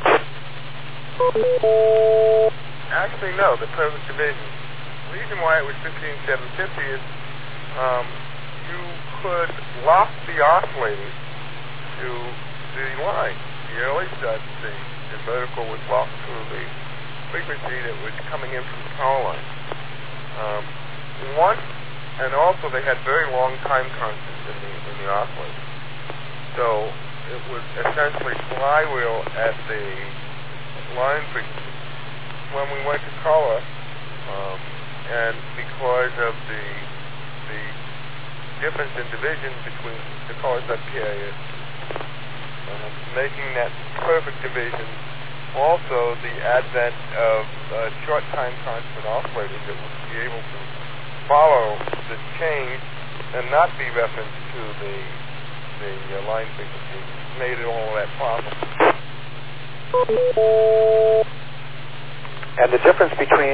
Speaker 1: Actually, no, the perfect division. The reason why it was 15750 is you could lock the oscillators to the line. The early studs, the vertical was locked to the frequency that was coming in from the power line. And also they had very long time constants in the oscillator. So it was essentially flywheel at the line frequency. When we went to color, and because of the difference in division between the color sub carriers, making that perfect division, also the advent of short time constant oscillators that would be able to follow the change and not be referenced to the line frequency made it all that possible.
Speaker 2: And the difference between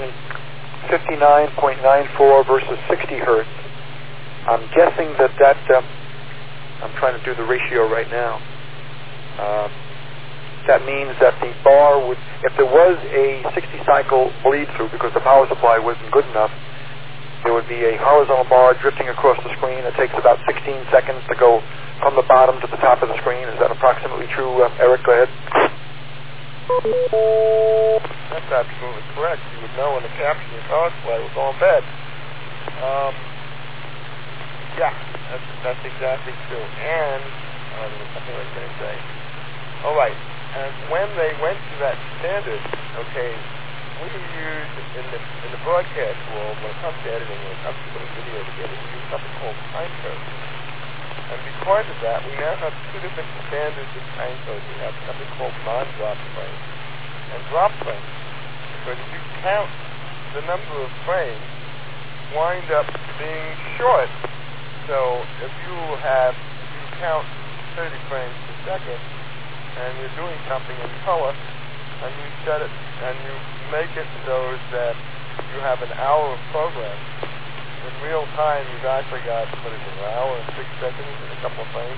Speaker 2: 59.94 versus 60 hertz, I'm guessing that I'm trying to do the ratio right now. That means that the bar would, if there was a 60 cycle bleed through because the power supply wasn't good enough, there would be a horizontal bar drifting across the screen. It takes about 16 seconds to go from the bottom to the top of the screen. Is that approximately true, Eric? Go ahead.
Speaker 1: That's absolutely correct. You would know when the capture your power supply was on bed. Yeah, that's exactly true. And there was something I was going to say. All right. And when they went to that standard, okay, we use in the broadcast world, when it comes to editing, when it comes to putting video together, we use something called time code. And because of that, we now have two different standards of time code. We have something called non-drop frames and drop frames. Because if you count the number of frames, wind up being short. So if you count 30 frames per second, and you're doing something in color, and you set it, and you make it so that you have an hour of program. In real time, you've actually got, an hour and 6 seconds and a couple of frames.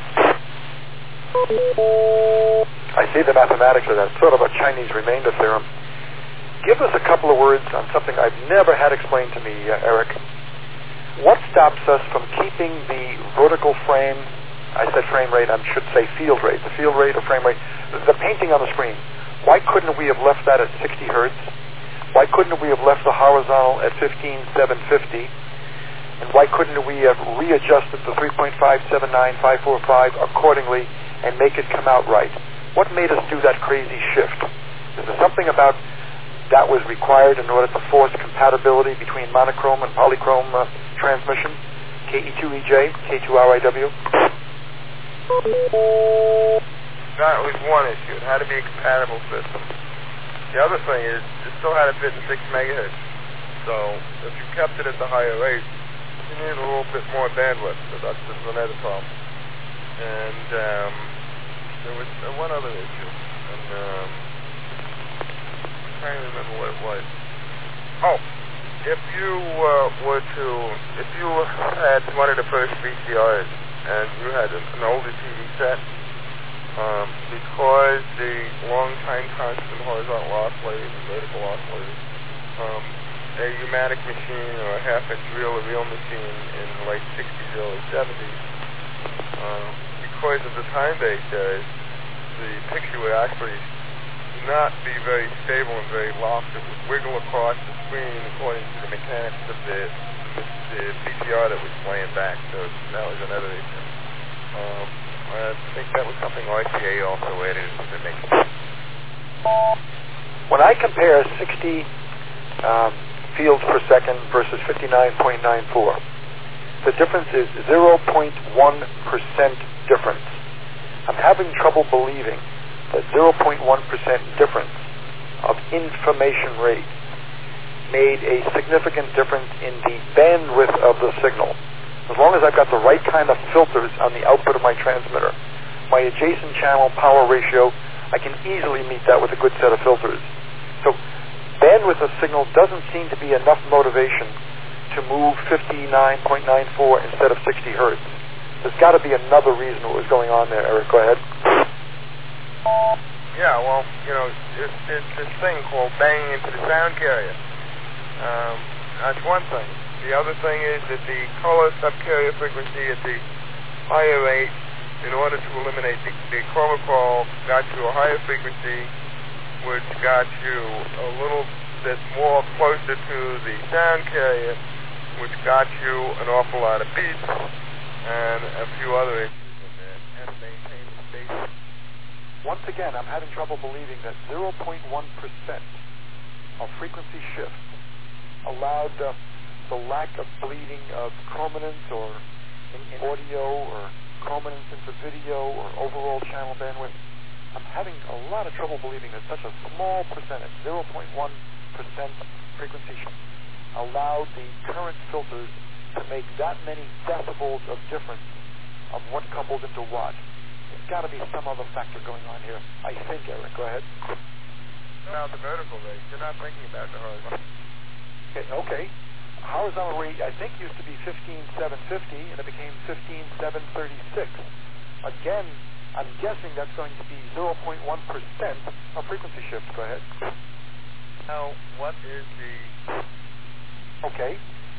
Speaker 2: I see the mathematics of that, sort of a Chinese remainder theorem. Give us a couple of words on something I've never had explained to me, Eric. What stops us from keeping the vertical frame, I said frame rate, I should say field rate, the field rate or frame rate, the painting on the screen? Why couldn't we have left that at 60 hertz? Why couldn't we have left the horizontal at 15750? And why couldn't we have readjusted the 3.579545 accordingly and make it come out right? What made us do that crazy shift? Is there something about that was required in order to force compatibility between monochrome and polychrome transmission? KE2EJ, K2RIW?
Speaker 1: That was one issue. It had to be a compatible system. The other thing is, it still had to fit in 6 megahertz. So, if you kept it at the higher rate, you need a little bit more bandwidth. So that's another problem. And there was one other issue. And I'm trying to remember what it was. Oh, if you if you had one of the first VCRs and you had an older TV set, because the long time constant horizontal oscillators and vertical oscillators, a pneumatic machine or a half-inch reel machine in the late 60s, early 70s, because of the time they does, the picture would actually not be very stable and very locked. It would wiggle across the screen according to the mechanics of the VCR that was playing back. So that was another issue. I think that was something RCA also added into the mix.
Speaker 2: When I compare 60 fields per second versus 59.94, the difference is 0.1% difference. I'm having trouble believing that 0.1% difference of information rate made a significant difference in the bandwidth of the signal. As long as I've got the right kind of filters on the output of my transmitter, my adjacent channel power ratio, I can easily meet that with a good set of filters. So bandwidth of signal doesn't seem to be enough motivation to move 59.94 instead of 60 hertz. There's got to be another reason what was going on there. Eric, go ahead.
Speaker 1: Yeah, well, it's this thing called banging into the sound carrier. That's one thing. The other thing is that the color subcarrier frequency at the higher rate, in order to eliminate the chroma call, got you a higher frequency, which got you a little bit more closer to the sound carrier, which got you an awful lot of beats and a few other issues in there, and maintain the space.
Speaker 2: Once again, I'm having trouble believing that 0.1% of frequency shift allowed the lack of bleeding of chrominance or in audio or chrominance into video or overall channel bandwidth. I'm having a lot of trouble believing that such a small percentage, 0.1% frequency shift, allowed the current filters to make that many decibels of difference of what coupled into what. There's got to be some other factor going on here. I think, Eric, go ahead.
Speaker 1: Now the vertical rate. You're not thinking about the horizontal.
Speaker 2: Okay. Horizontal rate, I think, used to be 15,750, and it became 15,736. Again, I'm guessing that's going to be 0.1% of frequency shift. Go ahead.
Speaker 1: Now, what is the...
Speaker 2: Okay,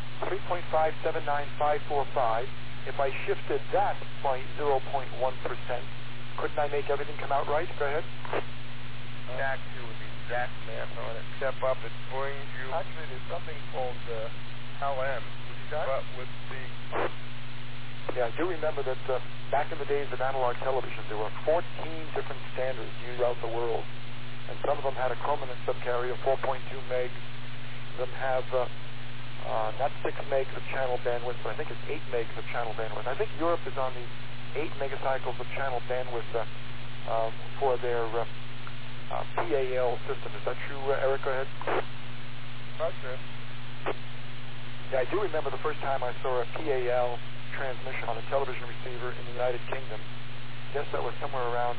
Speaker 2: 3.579545. If I shifted that by 0.1%, couldn't I make everything come out right? Go ahead.
Speaker 1: Back to the exact math on it. Step up, it brings you... Actually, there's something called LM, but with the...
Speaker 2: Yeah, I do remember that back in the days of analog television, there were 14 different standards used throughout the world, and some of them had a chrominance subcarrier, 4.2 megs. Some have not 6 megs of channel bandwidth, but I think it's 8 megs of channel bandwidth. I think Europe is on the 8 megacycles of channel bandwidth for their PAL system. Is that true, Eric? Go ahead.
Speaker 1: Not sure.
Speaker 2: Yeah, I do remember the first time I saw a PAL transmission on a television receiver in the United Kingdom. I guess that was somewhere around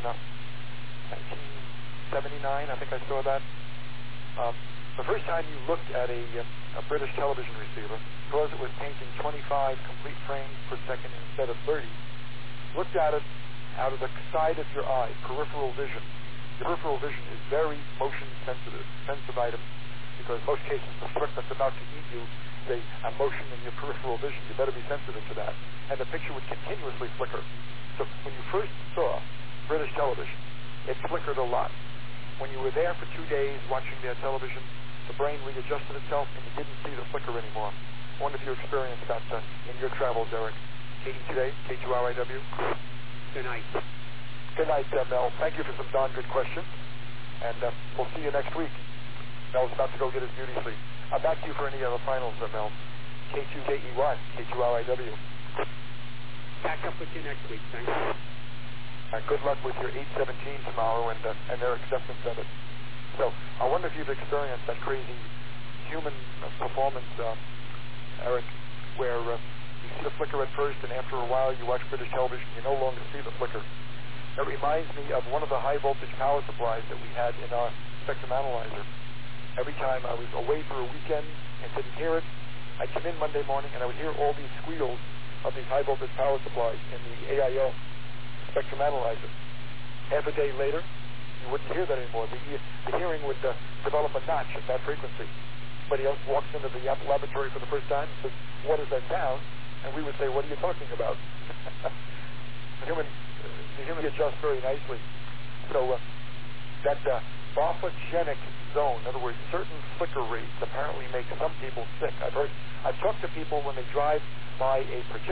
Speaker 2: 1979, I think I saw that. The first time you looked at a British television receiver, because it was painting 25 complete frames per second instead of 30, looked at it out of the side of your eye, peripheral vision. Your peripheral vision is very motion sensitive item, because in most cases the threat that's about to eat you is a motion in your peripheral vision. You better be sensitive to that. And the picture would continuously flicker. So when you first saw British television, it flickered a lot. When you were there for 2 days watching their television, the brain readjusted itself and you didn't see the flicker anymore. I wonder if you experienced that in your travels, Eric. KT2A, K2RIW.
Speaker 3: Good night.
Speaker 2: Good night, Mel. Thank you for some darn good questions. And we'll see you next week. Mel's about to go get his beauty sleep. I'm back to you for any other finals, Mel. K2KEY, K2RIW.
Speaker 3: Back up with you next week. Thanks.
Speaker 2: Good luck with your 817 tomorrow and their acceptance of it. So I wonder if you've experienced that crazy human performance, Eric, where you see the flicker at first, and after a while you watch British television, you no longer see the flicker. That reminds me of one of the high voltage power supplies that we had in our spectrum analyzer. Every time I was away for a weekend and didn't hear it, I'd come in Monday morning and I would hear all these squeals of these high voltage power supplies in the AIO spectrum analyzer. Half a day later, you wouldn't hear that anymore. The hearing would develop a notch at that frequency. Somebody else walks into the laboratory for the first time and says, "What is that sound?" And we would say, "What are you talking about?" Human You hear me adjust very nicely. So that morphogenic zone, in other words, certain flicker rates apparently make some people sick. I've talked to people when they drive by a particular